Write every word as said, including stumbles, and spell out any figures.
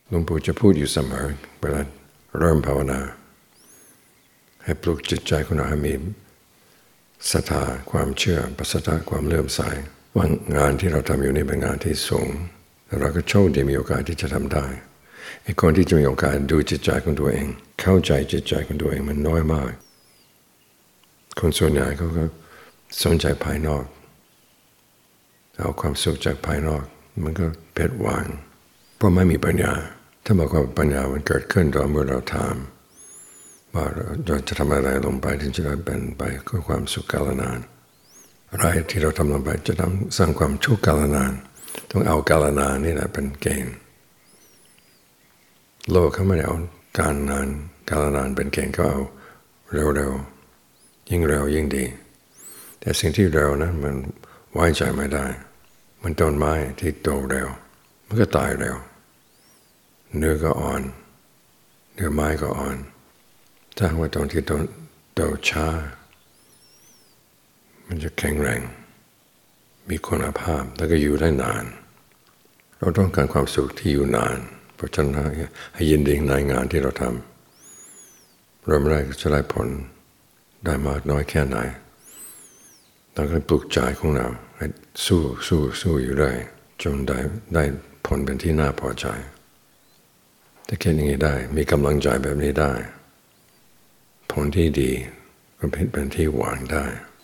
หลวงปู่จะพูดอยู่เสมอเวลาเริ่มภาวนาให้ปลุกจิตใจของเราให้มีศรัทธาความเชื่อปัสสัทธาความเลื่อมใสว่างานที่เราทำอยู่นี่เป็นงานที่สูงแล้วเราก็โชคดีมีโอกาสที่จะทำได้ไอ้คนที่จะมีโอกาสดูจิตใจของตัวเองเข้าใจจิตใจของตัวเองมันน้อยมากคนส่วนใหญ่เขาก็สนใจภายนอกเอาความสุขจากภายนอกมันก็เผ็ดหวานเพราะไม่มีปัญญาถ้าบอกว่าปัญญามันเกิดขึ้นตอนเมื่อเราทำว่าเราจะทำอะไรลงไปถึงจะได้เป็นไปเพื่อความสุขกาลนานอะไรที่เราทำลงไปจะทำสร้างความทุกข์กาลนานต้องเอากาลนานนี่แหละเป็นเกณฑ์โลกเขาไม่ได้เอาการนานกาลนานเป็นเกณฑ์ก็เอาเร็วๆยิ่งเร็วยิ่งดีแต่สิ่งที่เร็วนะมันไว้ใจไม่ได้มันต้นไม้ที่โตเร็วมันก็ตายเร็วเนื้อก็อ่อนเนื้อไม้ก็อ่อนถ้าว่าตอนที่โตโตช้ามันจะแข็งแรงมีคุณภาพแล้วก็อยู่ได้นานเราต้องการความสุขที่อยู่นานเพราะฉะนั้นให้ยินดีในงานที่เราทำเริ่มแรกจะได้ผลได้มากน้อยแค่ไหนต้องการปลุกใจของเราให้สู้สู้สู้อยู่ได้จนได้ได้ผลเป็นที่น่าพอใจถ้าแค่อย่างนี้ได้มีกำลังใจแบบนี้ได้ผลที่ดีก็เป็นที่หวังได้